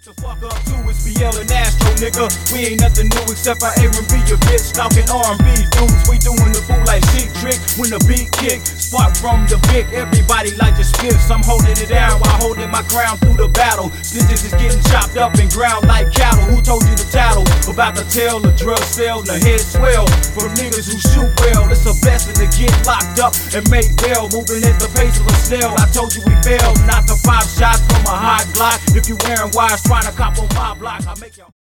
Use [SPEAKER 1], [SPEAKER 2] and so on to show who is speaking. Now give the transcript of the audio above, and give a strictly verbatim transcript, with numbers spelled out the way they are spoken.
[SPEAKER 1] The fuck up too is B L and Astro, nigga. We ain't nothing new except for A and B, your bitch stalking R and B dudes. We doing the fool like Sheik Trick when the beat kick. Spark from the Vic, everybody like the Spiffs. I'm holding it down while holding my crown through the battle. Snitches is getting chopped up and ground like cattle. Who told you to tattle about the tale of drug sale and the head swell? From niggas who shoot well, it's a blessing to get locked up and make bail. Moving at the pace of a snail. I told you we failed, not the five shots from a hot Glock. If you wearing wires trying to cop on my block, I make y'all